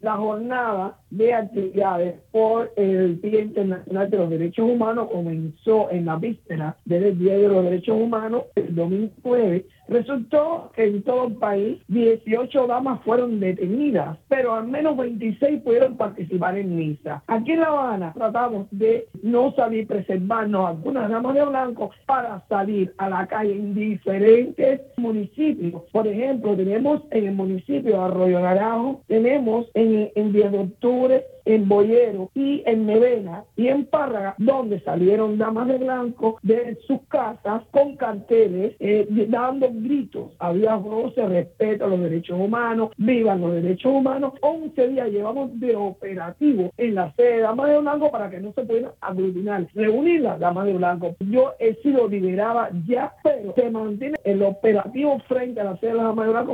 la jornada de actividades por el Día Internacional de los Derechos Humanos comenzó en la víspera del Día de los Derechos Humanos, el domingo 9. Resultó que en todo el país 18 damas fueron detenidas, pero al menos 26 pudieron participar en misa. Aquí en La Habana tratamos de no salir, preservarnos algunas damas de blanco para salir a la calle en diferentes municipios. Por ejemplo, tenemos en el municipio de Arroyo Naranjo, tenemos en 10 de octubre, en Boyero y en Nevena y en Párraga, donde salieron damas de blanco de sus casas con carteles dando gritos: había goce, respeto a los derechos humanos, vivan los derechos humanos. 11 días llevamos de operativo en la sede de damas de blanco para que no se puedan aglutinar, reunir las damas de blanco. Yo he sido liberada ya, pero se mantiene el operativo frente a la sede de las damas de blanco.